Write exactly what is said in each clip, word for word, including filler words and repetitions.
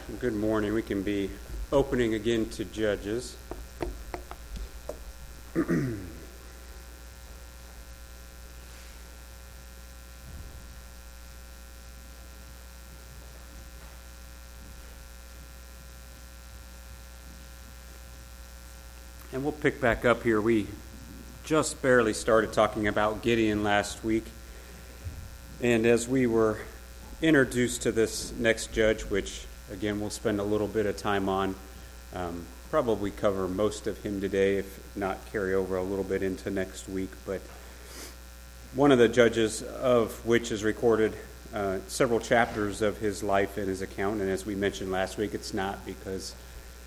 Good morning. We can be opening again to Judges. And we'll pick back up here. We just barely started talking about Gideon last week. And as we were introduced to this next judge, which again we'll spend a little bit of time on, um, probably cover most of him today, if not carry over a little bit into next week. But one of the judges of which is recorded uh, several chapters of his life in his account. And as we mentioned last week, it's not because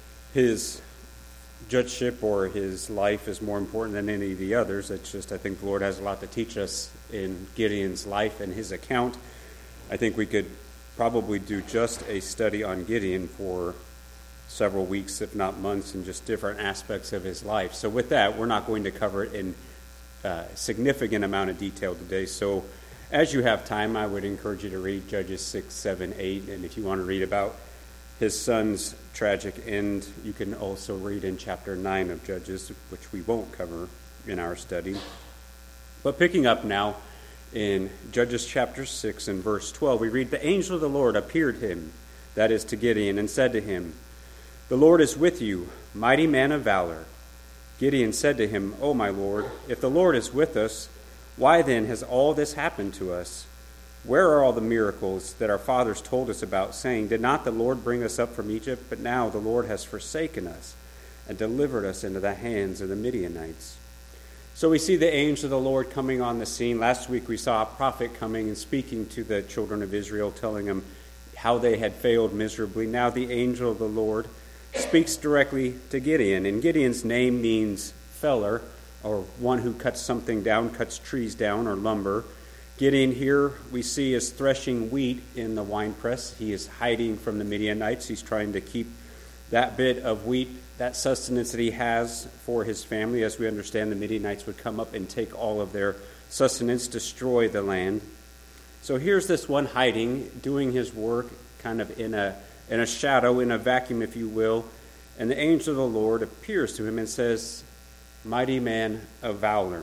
his judgeship or his life is more important than any of the others. It's just I think the Lord has a lot to teach us in Gideon's life and his account. I think we could probably do just a study on Gideon for several weeks, if not months, and just different aspects of his life. So with that, we're not going to cover it in a significant amount of detail today. So as you have time, I would encourage you to read Judges six, seven, eight, and if you want to read about his son's tragic end, you can also read in chapter nine of Judges, which we won't cover in our study. But picking up now in Judges chapter six and verse twelve, we read, "The angel of the Lord appeared to him," that is to Gideon, "and said to him, 'The Lord is with you, mighty man of valor.' Gideon said to him, 'O my Lord, if the Lord is with us, why then has all this happened to us? Where are all the miracles that our fathers told us about, saying, Did not the Lord bring us up from Egypt? But now the Lord has forsaken us and delivered us into the hands of the Midianites.'" So we see the angel of the Lord coming on the scene. Last week we saw a prophet coming and speaking to the children of Israel, telling them how they had failed miserably. Now the angel of the Lord speaks directly to Gideon. And Gideon's name means feller, or one who cuts something down, cuts trees down, or lumber. Gideon here we see is threshing wheat in the winepress. He is hiding from the Midianites. He's trying to keep that bit of wheat, that sustenance that he has for his family. As we understand, the Midianites would come up and take all of their sustenance, destroy the land. So here's this one hiding, doing his work kind of in a in a shadow, in a vacuum, if you will. And the angel of the Lord appears to him and says, "Mighty man of valor."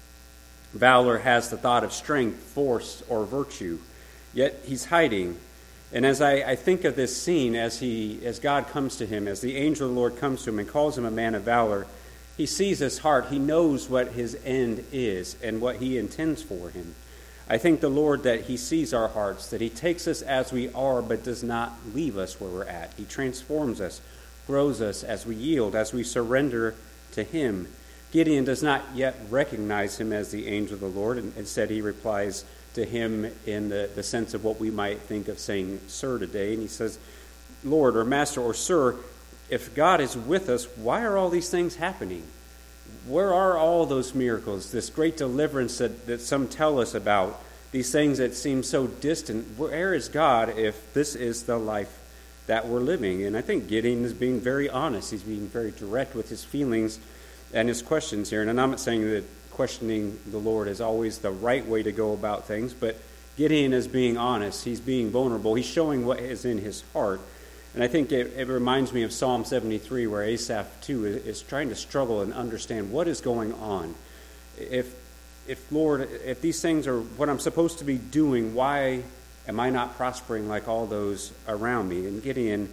Valor has the thought of strength, force, or virtue. Yet he's hiding. And as I, I think of this scene, as he, as God comes to him, as the angel of the Lord comes to him and calls him a man of valor, he sees his heart. He knows what his end is and what he intends for him. I think the Lord, that he sees our hearts, that he takes us as we are, but does not leave us where we're at. He transforms us, grows us as we yield, as we surrender to him. Gideon does not yet recognize him as the angel of the Lord, and instead he replies to him in the, the sense of what we might think of saying sir today. And he says, "Lord," or "Master," or "Sir, if God is with us, why are all these things happening? Where are all those miracles, this great deliverance that, that some tell us about, these things that seem so distant? Where is God if this is the life that we're living?" And I think Gideon is being very honest. He's being very direct with his feelings and his questions here. And I'm not saying that questioning the Lord is always the right way to go about things, but Gideon is being honest. He's being vulnerable. He's showing what is in his heart. And I think it, it reminds me of Psalm seventy-three, where Asaph, too, is, is trying to struggle and understand what is going on. If, if Lord, if these things are what I'm supposed to be doing, why am I not prospering like all those around me? And Gideon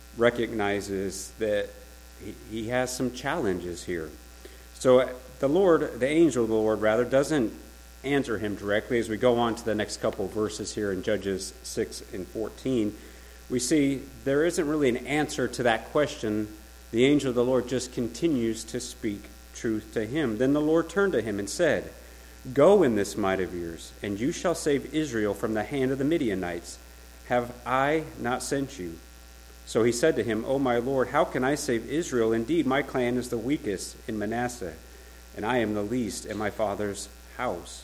recognizes that he, he has some challenges here. So the Lord, the angel of the Lord, rather, doesn't answer him directly. As we go on to the next couple of verses here in Judges six and fourteen, we see there isn't really an answer to that question. The angel of the Lord just continues to speak truth to him. Then the Lord turned to him and said, "Go in this might of yours, and you shall save Israel from the hand of the Midianites. Have I not sent you?" So he said to him, "O my Lord, how can I save Israel? Indeed, my clan is the weakest in Manasseh, and I am the least in my father's house."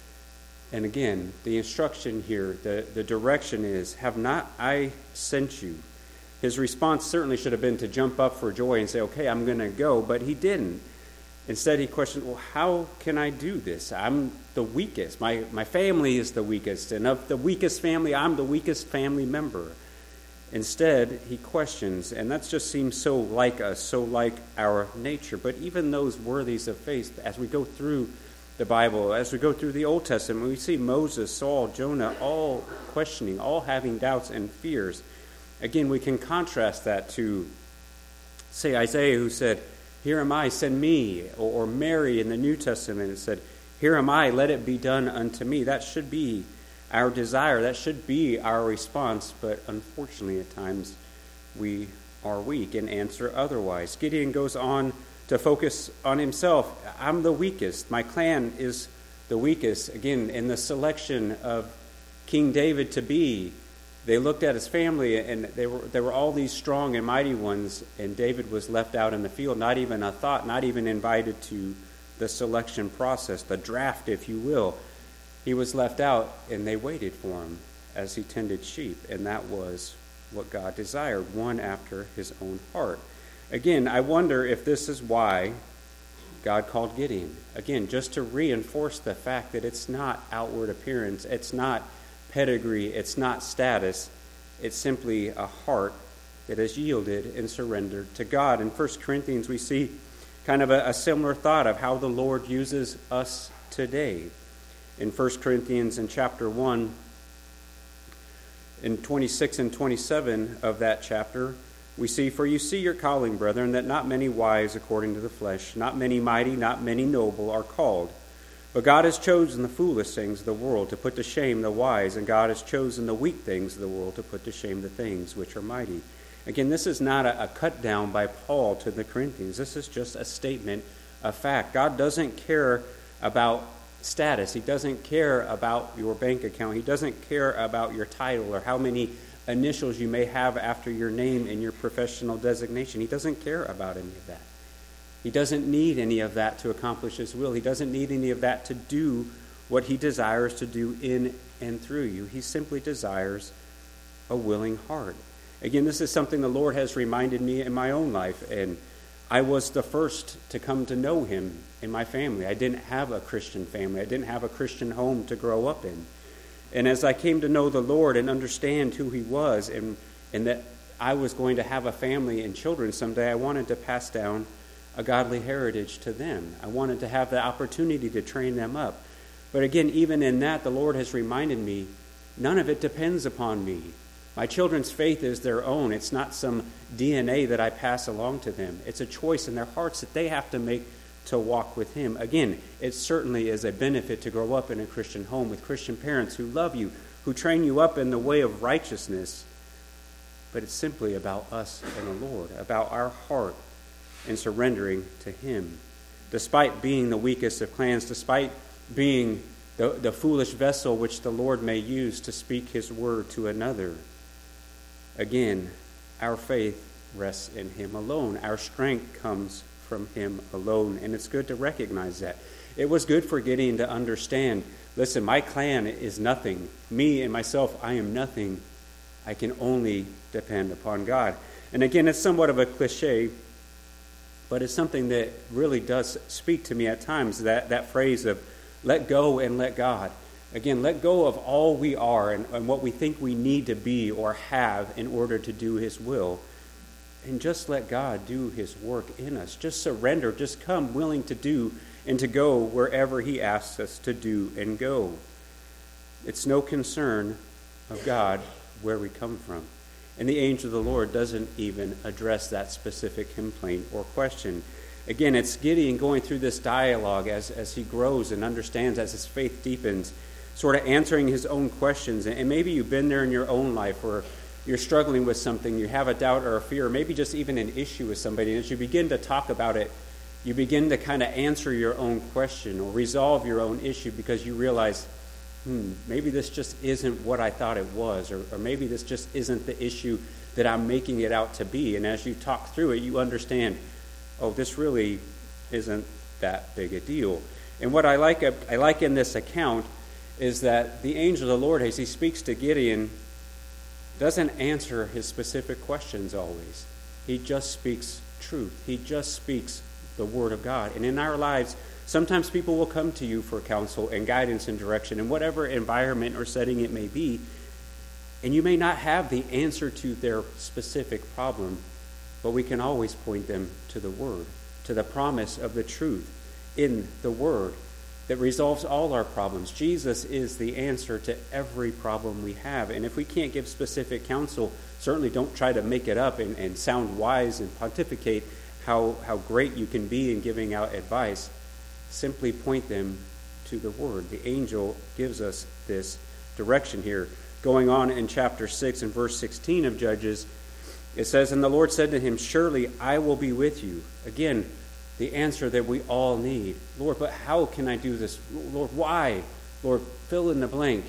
And again, the instruction here, the, the direction is, "Have not I sent you?" His response certainly should have been to jump up for joy and say, "Okay, I'm going to go," but he didn't. Instead, he questioned, "Well, how can I do this? I'm the weakest. My, my family is the weakest, and of the weakest family, I'm the weakest family member." Instead, he questions, and that just seems so like us, so like our nature. But even those worthies of faith, as we go through the Bible, as we go through the Old Testament, we see Moses, Saul, Jonah, all questioning, all having doubts and fears. Again, we can contrast that to, say, Isaiah, who said, "Here am I, send me," or, or Mary in the New Testament, it said, "Here am I, let it be done unto me." That should be our desire. That should be our response, but unfortunately at times we are weak and answer otherwise. Gideon goes on to focus on himself. I'm the weakest. My clan is the weakest. Again, in the selection of King David to be, they looked at his family and they were, there were all these strong and mighty ones, and David was left out in the field, not even a thought, not even invited to the selection process, the draft, if you will. He was left out, and they waited for him as he tended sheep, and that was what God desired, one after his own heart. Again, I wonder if this is why God called Gideon. Again, just to reinforce the fact that it's not outward appearance, it's not pedigree, it's not status, it's simply a heart that is yielded and surrendered to God. In First Corinthians, we see kind of a, a similar thought of how the Lord uses us today. In First Corinthians in chapter one, in twenty-six and twenty-seven of that chapter, we see, "For you see your calling, brethren, that not many wise according to the flesh, not many mighty, not many noble are called. But God has chosen the foolish things of the world to put to shame the wise, and God has chosen the weak things of the world to put to shame the things which are mighty." Again, this is not a, a cut down by Paul to the Corinthians. This is just a statement of fact. God doesn't care about status. He doesn't care about your bank account. He doesn't care about your title or how many initials you may have after your name and your professional designation. He doesn't care about any of that. He doesn't need any of that to accomplish his will. He doesn't need any of that to do what he desires to do in and through you. He simply desires a willing heart. Again, this is something the Lord has reminded me in my own life, and I was the first to come to know him in my family. I didn't have a Christian family. I didn't have a Christian home to grow up in. And as I came to know the Lord and understand who he was, and, and that I was going to have a family and children someday, I wanted to pass down a godly heritage to them. I wanted to have the opportunity to train them up. But again, even in that, the Lord has reminded me, none of it depends upon me. My children's faith is their own. It's not some D N A that I pass along to them. It's a choice in their hearts that they have to make to walk with him. Again, it certainly is a benefit to grow up in a Christian home with Christian parents who love you, who train you up in the way of righteousness. But it's simply about us and the Lord, about our heart and surrendering to him. Despite being the weakest of clans, despite being the, the foolish vessel which the Lord may use to speak his word to another, again, our faith rests in him alone. Our strength comes from him alone, and it's good to recognize that. It was good for Gideon to understand, listen, my clan is nothing. Me and myself, I am nothing. I can only depend upon God. And again, it's somewhat of a cliche, but it's something that really does speak to me at times, that, that phrase of let go and let God. Again, let go of all we are and, and what we think we need to be or have in order to do his will. And just let God do his work in us. Just surrender. Just come willing to do and to go wherever he asks us to do and go. It's no concern of God where we come from. And the angel of the Lord doesn't even address that specific complaint or question. Again, it's Gideon going through this dialogue as, as he grows and understands, as his faith deepens, sort of answering his own questions. And maybe you've been there in your own life where you're struggling with something, you have a doubt or a fear, or maybe just even an issue with somebody. And as you begin to talk about it, you begin to kind of answer your own question or resolve your own issue because you realize, hmm, maybe this just isn't what I thought it was, or, or maybe this just isn't the issue that I'm making it out to be. And as you talk through it, you understand, oh, this really isn't that big a deal. And what I like, I like in this account is that the angel of the Lord, as he speaks to Gideon, doesn't answer his specific questions always. He just speaks truth. He just speaks the word of God. And in our lives, sometimes people will come to you for counsel and guidance and direction in whatever environment or setting it may be. And you may not have the answer to their specific problem, but we can always point them to the Word, to the promise of the truth in the Word that resolves all our problems. Jesus is the answer to every problem we have. And if we can't give specific counsel, certainly don't try to make it up and, and sound wise and pontificate how, how great you can be in giving out advice. Simply point them to the Word. The angel gives us this direction here. Going on in chapter six and verse sixteen of Judges, it says, "And the Lord said to him, Surely I will be with you." Again, the answer that we all need. Lord, but how can I do this? Lord, why? Lord, fill in the blank.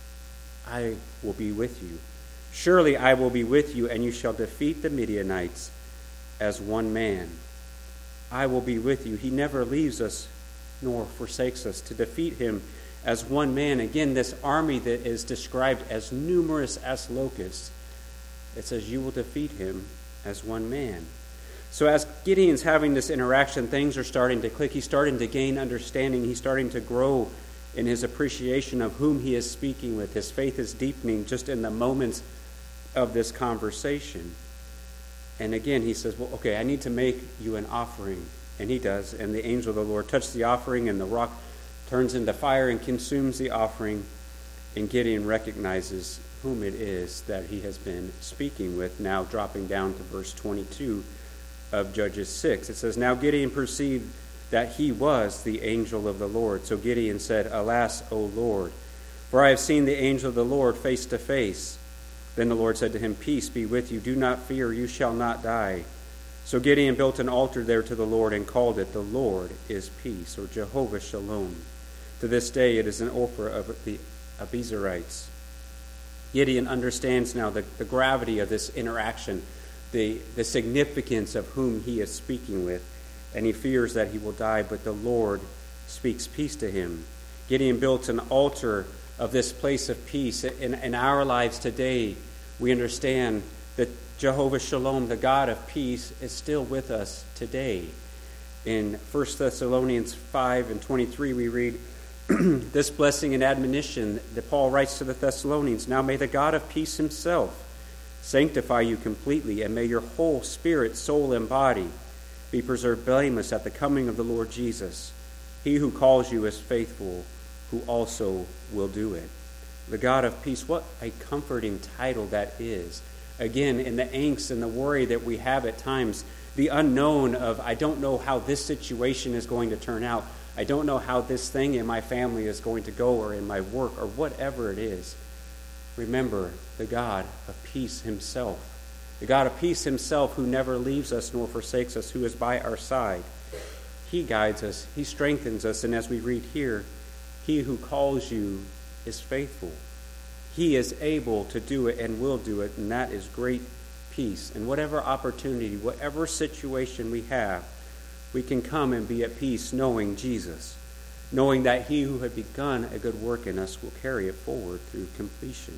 I will be with you. Surely I will be with you, and you shall defeat the Midianites as one man. I will be with you. He never leaves us nor forsakes us. To defeat him as one man. Again, this army that is described as numerous as locusts. It says you will defeat him as one man. So as Gideon's having this interaction, things are starting to click. He's starting to gain understanding. He's starting to grow in his appreciation of whom he is speaking with. His faith is deepening just in the moments of this conversation. And again, he says, well, okay, I need to make you an offering. And he does. And the angel of the Lord touched the offering, and the rock turns into fire and consumes the offering. And Gideon recognizes whom it is that he has been speaking with. Now dropping down to verse twenty-two of Judges six. It says, "Now Gideon perceived that he was the angel of the Lord. So Gideon said, Alas, O Lord, for I have seen the angel of the Lord face to face. Then the Lord said to him, Peace be with you. Do not fear. You shall not die. So Gideon built an altar there to the Lord and called it, The Lord is Peace, or Jehovah Shalom. To this day it is an Ophrah of the Abiezrites." Gideon understands now the, the gravity of this interaction, the, the significance of whom he is speaking with, and he fears that he will die, but the Lord speaks peace to him. Gideon built an altar of this place of peace. In, in our lives today, we understand that Jehovah Shalom, the God of peace, is still with us today. In First Thessalonians five and twenty-three, we read this blessing and admonition that Paul writes to the Thessalonians. "Now may the God of peace himself sanctify you completely, and may your whole spirit, soul, and body be preserved blameless at the coming of the Lord Jesus. He who calls you is faithful, who also will do it." The God of peace, what a comforting title that is. Again, in the angst and the worry that we have at times, the unknown of, I don't know how this situation is going to turn out. I don't know how this thing in my family is going to go, or in my work, or whatever it is. Remember the God of peace himself. The God of peace himself, who never leaves us nor forsakes us, who is by our side. He guides us. He strengthens us. And as we read here, he who calls you is faithful. He is able to do it and will do it, and that is great peace. And whatever opportunity, whatever situation we have, we can come and be at peace knowing Jesus, knowing that he who had begun a good work in us will carry it forward through completion.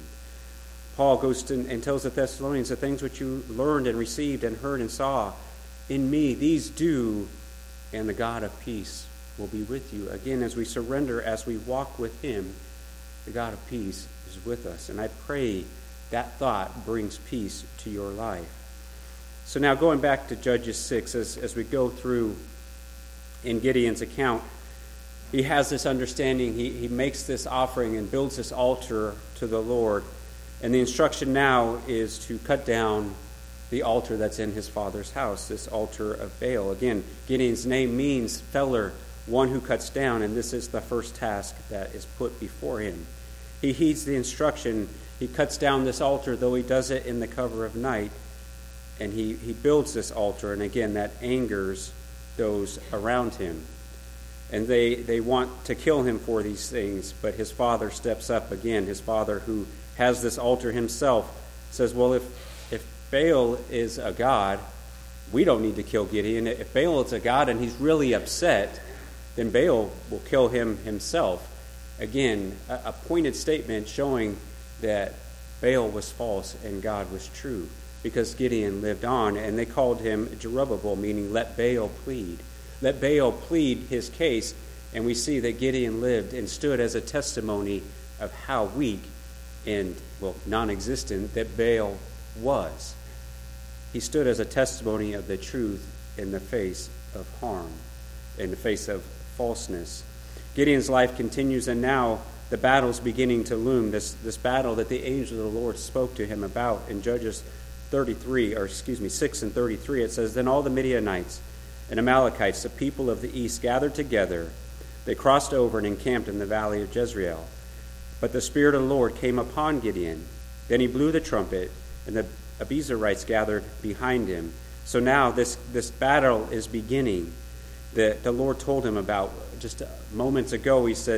Paul goes to, and tells the Thessalonians, the things which you learned and received and heard and saw in me, these do, and the God of peace will be with you. Again, as we surrender, as we walk with him, the God of peace is with us. And I pray that thought brings peace to your life. So now going back to Judges six, as, as we go through in Gideon's account, he has this understanding. He, he makes this offering and builds this altar to the Lord. And the instruction now is to cut down the altar that's in his father's house, this altar of Baal. Again, Gideon's name means feller, one who cuts down, and this is the first task that is put before him. He heeds the instruction. He cuts down this altar, though he does it in the cover of night, and he, he builds this altar, and again, that angers those around him. And they, they want to kill him for these things, but his father steps up again. His father, who has this altar himself, says, well, if, if Baal is a god, we don't need to kill Gideon. If Baal is a god and he's really upset, then Baal will kill him himself. Again, a, a pointed statement showing that Baal was false and God was true, because Gideon lived on, and they called him Jerubbaal, meaning let Baal plead. Let Baal plead his case, and we see that Gideon lived and stood as a testimony of how weak and, well, non-existent that Baal was. He stood as a testimony of the truth in the face of harm, in the face of falseness. Gideon's life continues, and now the battle's beginning to loom, this, this battle that the angel of the Lord spoke to him about in Judges thirty-three, or excuse me, six and thirty-three. It says, "Then all the Midianites and Amalekites, the people of the east, gathered together. They crossed over and encamped in the valley of Jezreel. But the Spirit of the Lord came upon Gideon. Then he blew the trumpet, and the Abiezrites gathered behind him." So now this, this battle is beginning that the Lord told him about just moments ago. He said,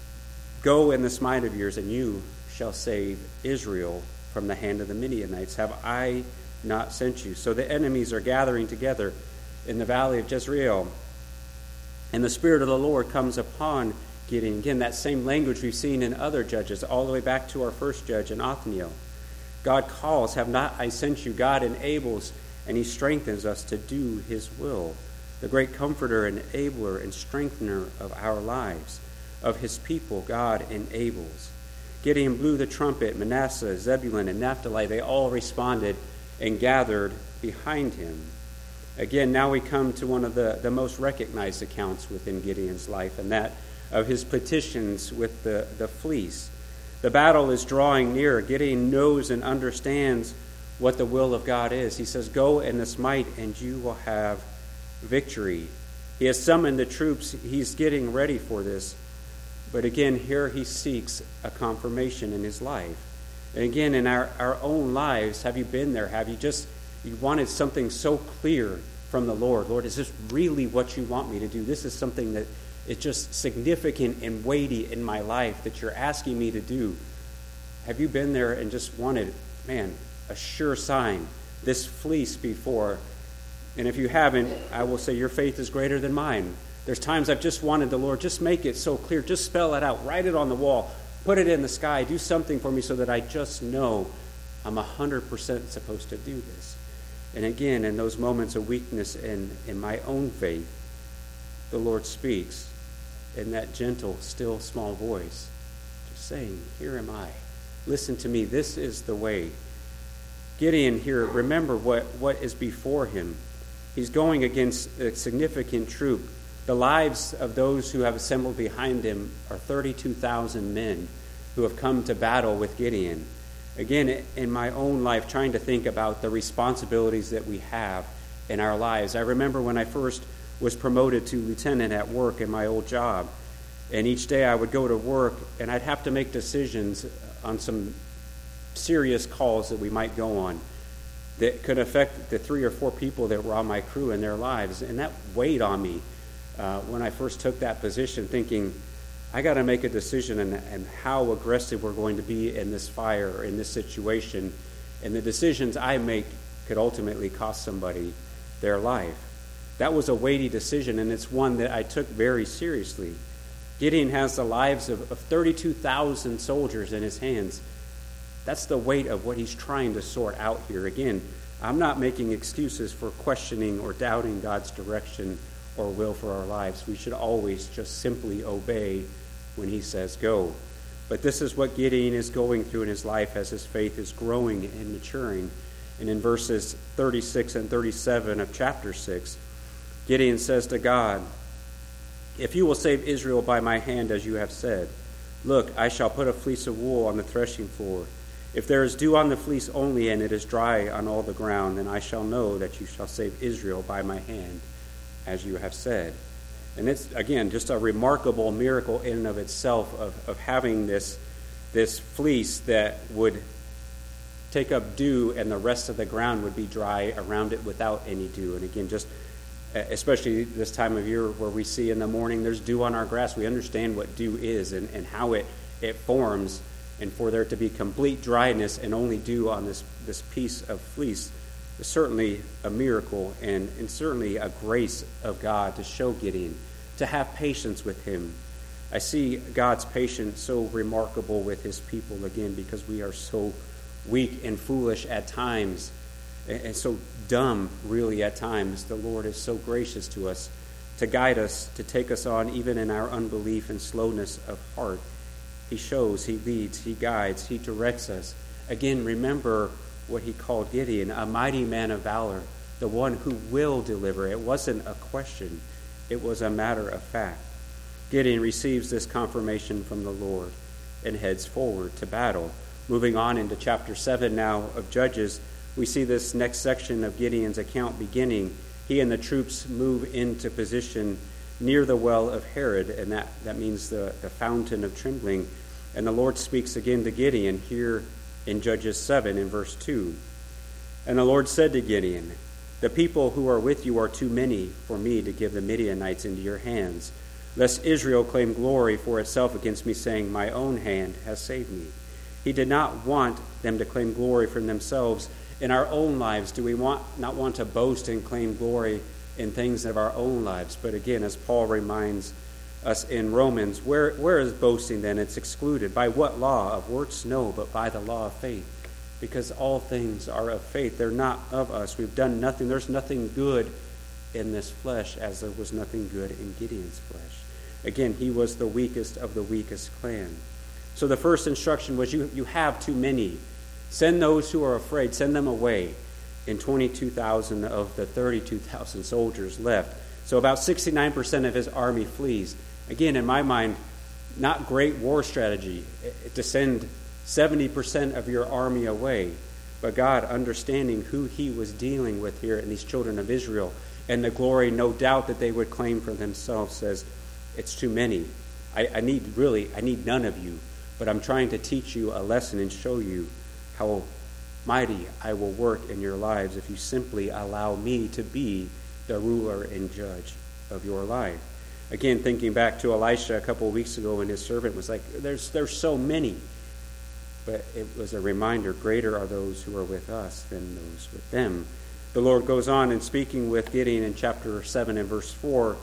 "Go in this might of yours, and you shall save Israel from the hand of the Midianites. Have I not sent you?" So the enemies are gathering together in the valley of Jezreel. And the Spirit of the Lord comes upon Gideon. Again, that same language we've seen in other judges, all the way back to our first judge in Othniel. God calls, "Have not I sent you?" God enables, and he strengthens us to do his will. The great comforter, enabler, and strengthener of our lives, of his people, God enables. Gideon blew the trumpet. Manasseh, Zebulun, and Naphtali, they all responded and gathered behind him. Again, now we come to one of the, the most recognized accounts within Gideon's life, and that of his petitions with the, the fleece. The battle is drawing near. Gideon knows and understands what the will of God is. He says, "Go in this might, and you will have victory." He has summoned the troops. He's getting ready for this. But again, here he seeks a confirmation in his life. And again, in our, our own lives, have you been there? Have you just you wanted something so clear from the Lord? Lord, is this really what you want me to do? This is something that is just significant and weighty in my life that you're asking me to do. Have you been there and just wanted, man, a sure sign, this fleece before? And if you haven't, I will say your faith is greater than mine. There's times I've just wanted the Lord, just make it so clear, just spell it out, write it on the wall, put it in the sky, do something for me so that I just know I'm one hundred percent supposed to do this. And again, in those moments of weakness in, in my own faith, the Lord speaks in that gentle, still, small voice, just saying, "Here am I. Listen to me. This is the way." Gideon here, remember what, what is before him. He's going against a significant troop. The lives of those who have assembled behind him are thirty-two thousand men who have come to battle with Gideon. Again, in my own life, trying to think about the responsibilities that we have in our lives. I remember when I first was promoted to lieutenant at work in my old job, and each day I would go to work, and I'd have to make decisions on some serious calls that we might go on that could affect the three or four people that were on my crew and their lives. And that weighed on me uh, when I first took that position, thinking, I got to make a decision and, and how aggressive we're going to be in this fire or in this situation. And the decisions I make could ultimately cost somebody their life. That was a weighty decision, and it's one that I took very seriously. Gideon has the lives of, of thirty-two thousand soldiers in his hands. That's the weight of what he's trying to sort out here. Again, I'm not making excuses for questioning or doubting God's direction or will for our lives. We should always just simply obey when he says go. But this is what Gideon is going through in his life as his faith is growing and maturing. And in verses thirty-six and thirty-seven of chapter six, Gideon says to God, "If you will save Israel by my hand, as you have said, look, I shall put a fleece of wool on the threshing floor. If there is dew on the fleece only, and it is dry on all the ground, then I shall know that you shall save Israel by my hand, as you have said." And it's, again, just a remarkable miracle in and of itself of, of having this, this fleece that would take up dew and the rest of the ground would be dry around it without any dew. And again, just especially this time of year where we see in the morning there's dew on our grass, we understand what dew is and, and how it, it forms. And for there to be complete dryness and only dew on this, this piece of fleece is certainly a miracle and, and certainly a grace of God to show Gideon, to have patience with him. I see God's patience so remarkable with his people, again, because we are so weak and foolish at times and, and so dumb, really, at times. The Lord is so gracious to us to guide us, to take us on, even in our unbelief and slowness of heart. He shows, he leads, he guides, he directs us. Again, remember what he called Gideon, a mighty man of valor, the one who will deliver. It wasn't a question. It was a matter of fact. Gideon receives this confirmation from the Lord and heads forward to battle. Moving on into chapter seven now of Judges, we see this next section of Gideon's account beginning. He and the troops move into position near the well of Herod, and that, that means the, the fountain of trembling. And the Lord speaks again to Gideon here in Judges seven in verse two. And the Lord said to Gideon, "The people who are with you are too many for me to give the Midianites into your hands, lest Israel claim glory for itself against me, saying, 'My own hand has saved me.'" He did not want them to claim glory from themselves. In our own lives, do we want not want to boast and claim glory in things of our own lives? But again, as Paul reminds us in Romans, where, where is boasting then? It's excluded. By what law? Of works? No, but by the law of faith. Because all things are of faith. They're not of us. We've done nothing. There's nothing good in this flesh, as there was nothing good in Gideon's flesh. Again, he was the weakest of the weakest clan. So the first instruction was, you, you have too many. Send those who are afraid, send them away. And twenty-two thousand of the thirty-two thousand soldiers left. So about sixty-nine percent of his army flees. Again, in my mind, not great war strategy to send seventy percent of your army away. But God, understanding who he was dealing with here in these children of Israel, and the glory, no doubt, that they would claim for themselves, says, it's too many. I, I need, really, I need none of you. But I'm trying to teach you a lesson and show you how mighty I will work in your lives if you simply allow me to be the ruler and judge of your life. Again, thinking back to Elisha a couple of weeks ago, when his servant was like, there's there's so many. But it was a reminder, greater are those who are with us than those with them. The Lord goes on in speaking with Gideon in chapter seven and verse four.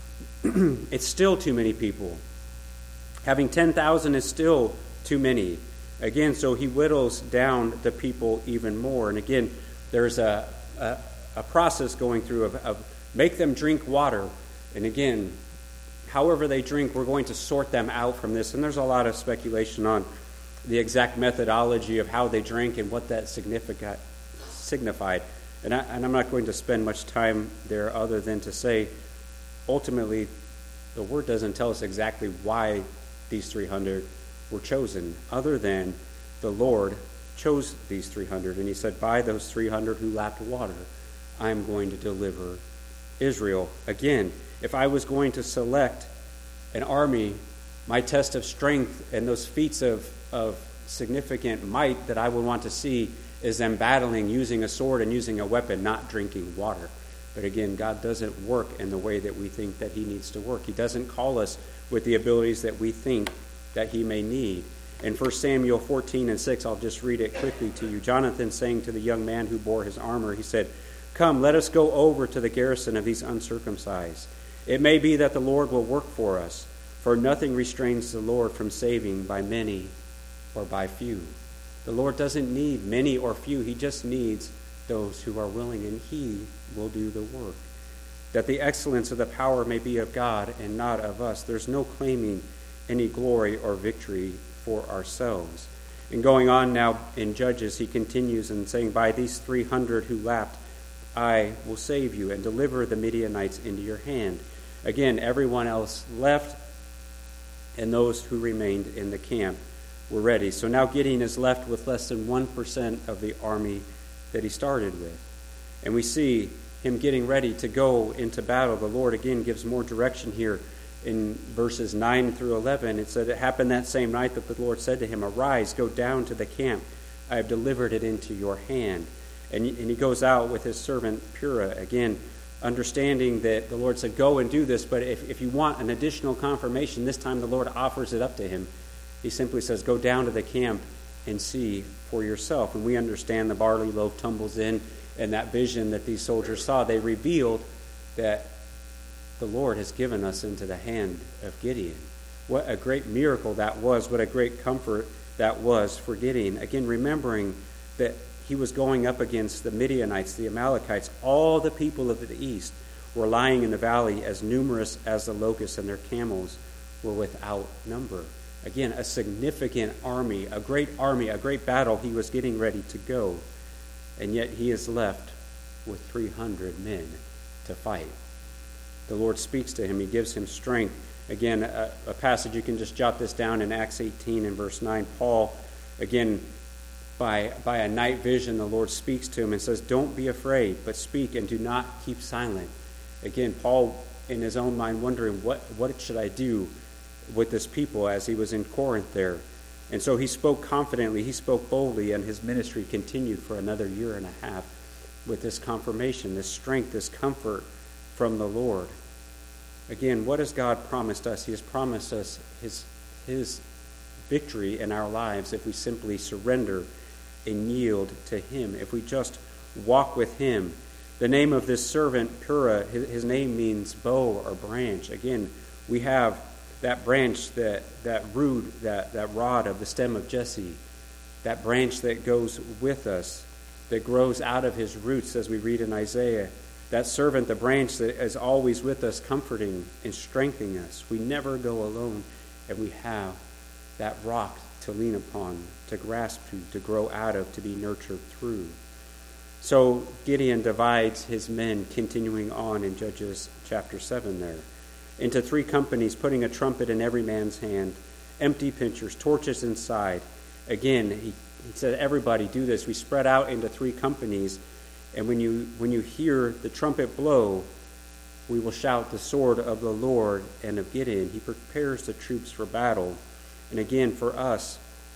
It's still too many people. Having ten thousand is still too many. Again, so he whittles down the people even more. And again, there's a, a, a process going through of, of make them drink water. And again, however they drink, we're going to sort them out from this. And there's a lot of speculation on the exact methodology of how they drank and what that significa- signified. And, I, and I'm not going to spend much time there other than to say, ultimately, the Word doesn't tell us exactly why these three hundred were chosen, other than the Lord chose these three hundred. And he said, by those three hundred who lacked water, I'm going to deliver Israel. Again, if I was going to select an army, my test of strength and those feats of, of significant might that I would want to see is them battling, using a sword and using a weapon, not drinking water. But again, God doesn't work in the way that we think that he needs to work. He doesn't call us with the abilities that we think that he may need. In First Samuel fourteen and six, I'll just read it quickly to you. Jonathan saying to the young man who bore his armor, he said, "Come, let us go over to the garrison of these uncircumcised. It may be that the Lord will work for us, for nothing restrains the Lord from saving by many or by few." The Lord doesn't need many or few. He just needs those who are willing, and he will do the work. That the excellence of the power may be of God and not of us. There's no claiming any glory or victory for ourselves. And going on now in Judges, he continues in saying, by these three hundred who lapped, I will save you and deliver the Midianites into your hand. Again, everyone else left, and those who remained in the camp were ready. So now Gideon is left with less than one percent of the army that he started with. And we see him getting ready to go into battle. The Lord again gives more direction here in verses nine through eleven. It said, it happened that same night that the Lord said to him, arise, go down to the camp. I have delivered it into your hand. And, and he goes out with his servant Purah, again, understanding that the Lord said, go and do this. But if, if you want an additional confirmation, this time the Lord offers it up to him. He simply says, go down to the camp and see for yourself. And we understand the barley loaf tumbles in, and that vision that these soldiers saw, they revealed that the Lord has given us into the hand of Gideon. What a great miracle that was. What a great comfort that was for Gideon. Again, remembering that he was going up against the Midianites, the Amalekites. All the people of the east were lying in the valley, as numerous as the locusts, and their camels were without number. Again, a significant army, a great army, a great battle he was getting ready to go. And yet he is left with three hundred men to fight. The Lord speaks to him. He gives him strength. Again, a, a passage, you can just jot this down in Acts eighteen and verse nine. Paul, again, by, by a night vision, the Lord speaks to him and says, don't be afraid, but speak and do not keep silent. Again, Paul, in his own mind, wondering, what, what should I do with this people as he was in Corinth there? And so he spoke confidently, he spoke boldly, and his ministry continued for another year and a half with this confirmation, this strength, this comfort from the Lord. Again, what has God promised us? He has promised us his, his victory in our lives if we simply surrender and yield to him, if we just walk with him. The name of this servant, Purah, his, his name means bow or branch. Again, we have that branch, that, that root, that, that rod of the stem of Jesse, that branch that goes with us, that grows out of his roots, as we read in Isaiah. That servant, the branch that is always with us, comforting and strengthening us. We never go alone, and we have that rock to lean upon, to grasp to, to grow out of, to be nurtured through. So Gideon divides his men, continuing on in Judges chapter seven there, into three companies, putting a trumpet in every man's hand, empty pitchers, torches inside. Again, he, he said, everybody do this. We spread out into three companies, and when you when you hear the trumpet blow, we will shout the sword of the Lord and of Gideon. He prepares the troops for battle. And again, for us,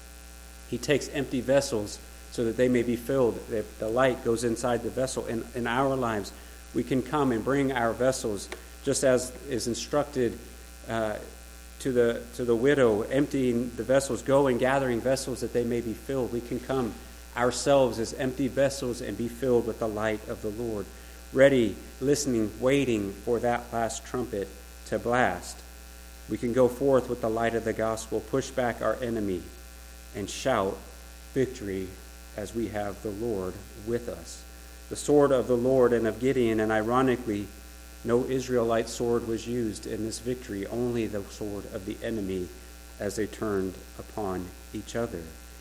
he takes empty vessels so that they may be filled, that the light goes inside the vessel. In, in our lives, we can come and bring our vessels, just as is instructed uh, to the to the widow, emptying the vessels, go and gathering vessels that they may be filled. We can come ourselves as empty vessels and be filled with the light of the Lord, ready, listening, waiting for that last trumpet to blast. We can go forth with the light of the gospel, push back our enemy, and shout victory as we have the Lord with us. The sword of the Lord and of Gideon, and ironically, no Israelite sword was used in this victory, only the sword of the enemy as they turned upon each other.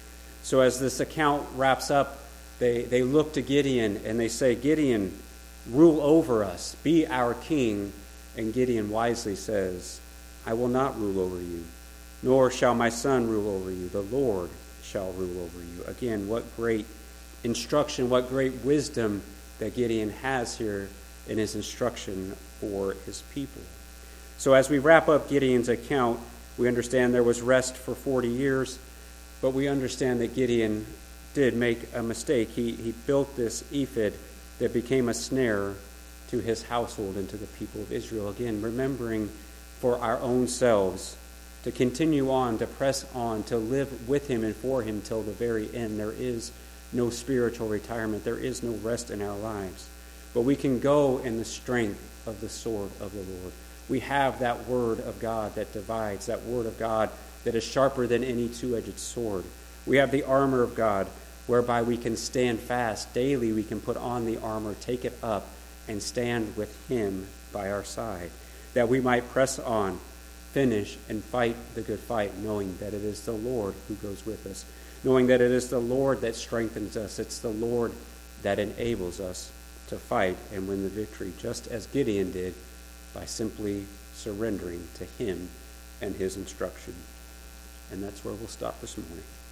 So as this account wraps up, they, they look to Gideon and they say, Gideon, rule over us, be our king. And Gideon wisely says, I will not rule over you, nor shall my son rule over you. The Lord shall rule over you. Again, what great instruction, what great wisdom that Gideon has here in his instruction for his people. So as we wrap up Gideon's account, we understand there was rest for forty years, but we understand that Gideon did make a mistake. He, he built this ephod that became a snare to his household and to the people of Israel. Again, remembering for our own selves to continue on, to press on, to live with him and for him till the very end. There is no spiritual retirement. There is no rest in our lives. But we can go in the strength of the sword of the Lord. We have that word of God that divides, that word of God that is sharper than any two-edged sword. We have the armor of God whereby we can stand fast. Daily we can put on the armor, take it up, and stand with him by our side, that we might press on, finish, and fight the good fight, knowing that it is the Lord who goes with us, knowing that it is the Lord that strengthens us. It's the Lord that enables us to fight and win the victory, just as Gideon did by simply surrendering to him and his instruction. And that's where we'll stop this morning.